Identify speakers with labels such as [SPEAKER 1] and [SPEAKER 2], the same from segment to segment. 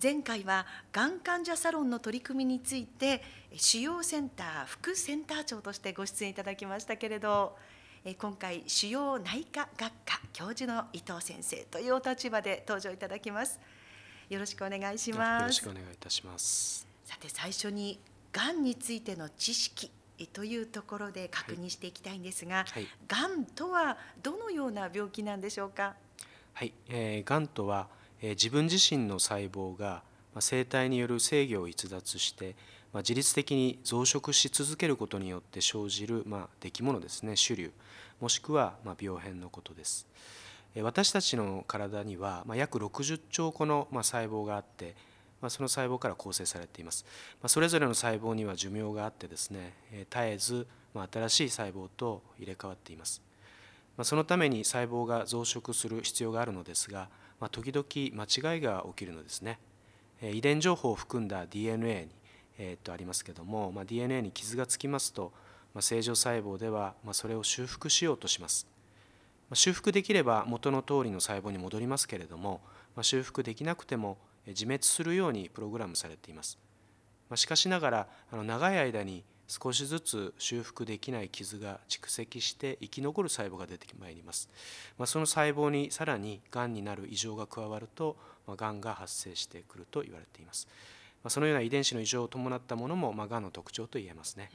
[SPEAKER 1] 前回はがん患者サロンの取り組みについて腫瘍センター副センター長としてご出演いただきましたけれど、今回腫瘍内科学科教授の伊藤先生というお立場で登場いただきます。よろしくお願いし
[SPEAKER 2] よろ
[SPEAKER 1] ます。
[SPEAKER 2] しくお願いいたします。
[SPEAKER 1] さて、最初にがんについての知識というところで確認していきたいんですが、
[SPEAKER 2] はい、
[SPEAKER 1] がんとはどのような病気なんでしょうか。
[SPEAKER 2] はい、がんとは、自分自身の細胞が、生体による制御を逸脱して、自律的に増殖し続けることによって生じる、出来物ですね、種瘤、もしくは、病変のことです。私たちの体には、約60兆個の、細胞があって、その細胞から構成されています。それぞれの細胞には寿命があってですね、絶えず、新しい細胞と入れ替わっています。そのために細胞が増殖する必要があるのですが、時々間違いが起きるのですね。遺伝情報を含んだ DNA に、ありますけども、DNA に傷がつきますと、正常細胞では、それを修復しようとします。修復できれば元の通りの細胞に戻りますけれども、修復できなくても自滅するようにプログラムされています。しかしながら長い間に少しずつ修復できない傷が蓄積して生き残る細胞が出てまいります。その細胞にさらにがんになる異常が加わると、がんが発生してくると言われています。そのような遺伝子の異常を伴ったものも、がんの特徴と言えますね。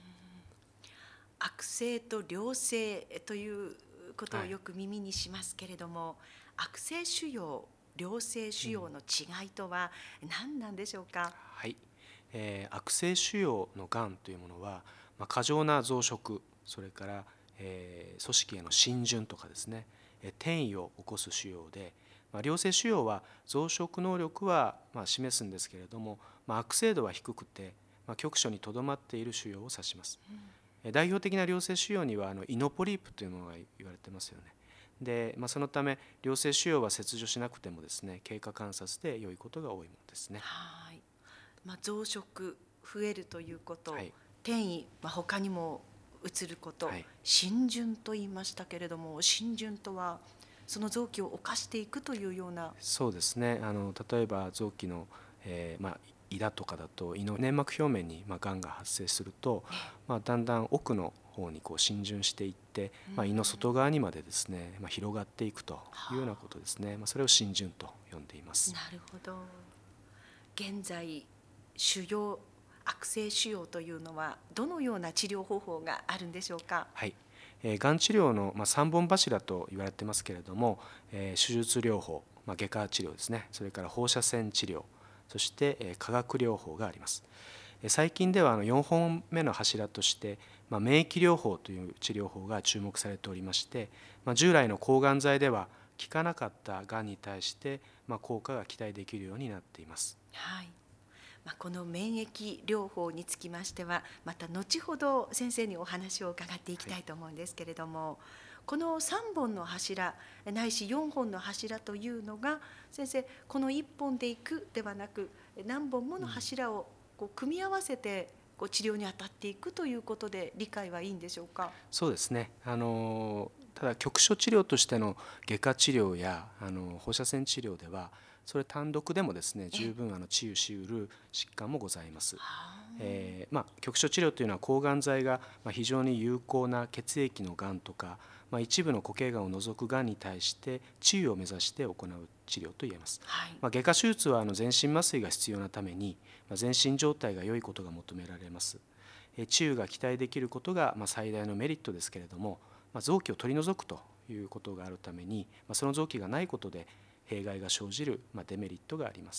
[SPEAKER 1] 悪性と良性ということ
[SPEAKER 2] はい。
[SPEAKER 1] をよく耳にしますけれども、悪性腫瘍、良性腫瘍の違いとは何なんでしょうか。
[SPEAKER 2] はい。悪性腫瘍のがんというものは、過剰な増殖、それから、組織への浸潤とかですね、転移を起こす腫瘍で、良性腫瘍は増殖能力は示すんですけれども、悪性度は低くて、局所にとどまっている腫瘍を指します。代表的な良性腫瘍にはイノポリープというものが言われてますよね。で、そのため良性腫瘍は切除しなくてもですね、経過観察で良いことが多いものですね。
[SPEAKER 1] はい、増殖増えるということ、
[SPEAKER 2] はい。
[SPEAKER 1] 転移、他にも移ること、
[SPEAKER 2] はい。
[SPEAKER 1] 浸潤と言いましたけれども、浸潤とはその臓器を侵していくというような。
[SPEAKER 2] そうですね。例えば臓器の、胃だとかだと胃の粘膜表面にがんが発生すると、だんだん奥の方に浸潤していって、胃の外側にまでですね、広がっていくというようなことですね。それを浸潤と呼んでいます。
[SPEAKER 1] なるほど。現在腫瘍、悪性腫瘍というのはどのような治療方法があるんでしょうか。
[SPEAKER 2] はい。がん治療の3本柱と言われてますけれども、手術療法、外科治療ですね、それから放射線治療、そして化学療法があります。最近では4本目の柱として免疫療法という治療法が注目されておりまして、従来の抗がん剤では効かなかったがんに対して効果が期待できるようになっています。
[SPEAKER 1] はい、この免疫療法につきましてはまた後ほど先生にお話を伺っていき
[SPEAKER 2] はい。
[SPEAKER 1] たいと思うんですけれども、この3本の柱ないし4本の柱というのが、先生この1本でいくではなく何本もの柱を組み合わせて治療に当たっていくということで理解はいいんでしょうか。
[SPEAKER 2] そうですね。ただ局所治療としての外科治療や放射線治療では、それ単独でもですね、十分治癒しうる疾患もございます。局所治療というのは抗がん剤が非常に有効な血液のがんとか、一部の固形がんを除くがんに対して治癒を目指して行う治療といえます。
[SPEAKER 1] はい、
[SPEAKER 2] 外科手術は全身麻酔が必要なために、全身状態が良いことが求められます。治癒が期待できることが最大のメリットですけれども、臓器を取り除くということがあるために、その臓器がないことで弊害が生じるデメリットがあります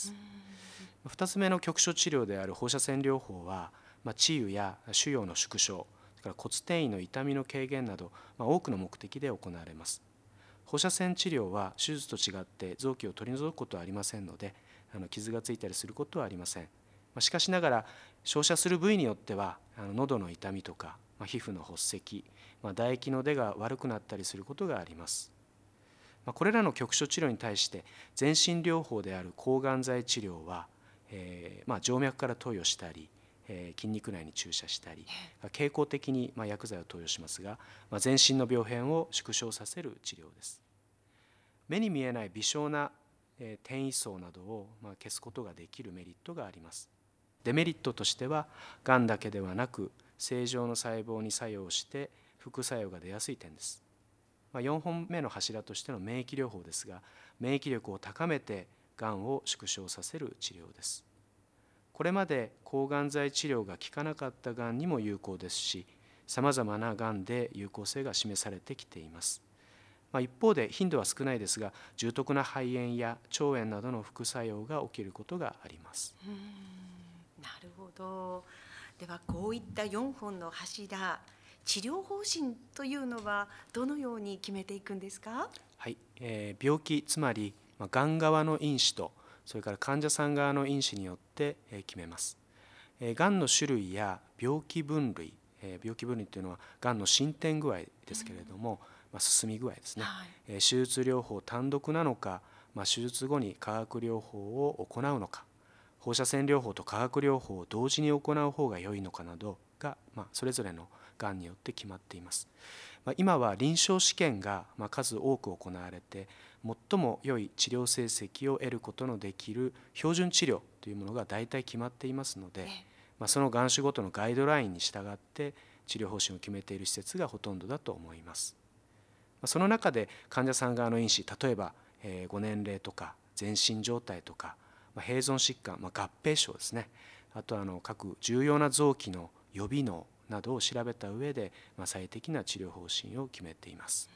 [SPEAKER 2] 。2つ目の局所治療である放射線療法は、治癒や腫瘍の縮小、それから骨転移の痛みの軽減など、多くの目的で行われます。放射線治療は手術と違って臓器を取り除くことはありませんので、傷がついたりすることはありません。しかしながら照射する部位によっては喉の痛みとか皮膚の発赤、唾液の出が悪くなったりすることがあります。これらの局所治療に対して全身療法である抗がん剤治療は、静脈から投与したり、筋肉内に注射したり経口的に薬剤を投与しますが、全身の病変を縮小させる治療です。目に見えない微小な転移層などを消すことができるメリットがあります。デメリットとしては、がんだけではなく正常の細胞に作用して副作用が出やすい点です。4本目の柱としての免疫療法ですが、免疫力を高めてがんを縮小させる治療です。これまで抗がん剤治療が効かなかったがんにも有効ですし、さまざまながんで有効性が示されてきています。一方で頻度は少ないですが、重篤な肺炎や腸炎などの副作用が起きることがあります。
[SPEAKER 1] なるほど。ではこういった4本の柱、治療方針というのはどのように決めていくんですか？
[SPEAKER 2] はい、病気、つまりがん側の因子と、それから患者さん側の因子によって決めます。がんの種類や病気分類、病気分類というのはがんの進展具合ですけれども、進み具合ですね、
[SPEAKER 1] はい、
[SPEAKER 2] 手術療法単独なのか、手術後に化学療法を行うのか、放射線療法と化学療法を同時に行う方が良いのかなどが、それぞれのがんによって決まっています。今は臨床試験が数多く行われて、最も良い治療成績を得ることのできる標準治療というものが大体決まっていますので、そのがん種ごとのガイドラインに従って治療方針を決めている施設がほとんどだと思います。その中で患者さん側の因子、例えばご年齢とか全身状態とか併存疾患、合併症ですね、あと各重要な臓器の予備能などを調べた上で最適な治療方針を決めています。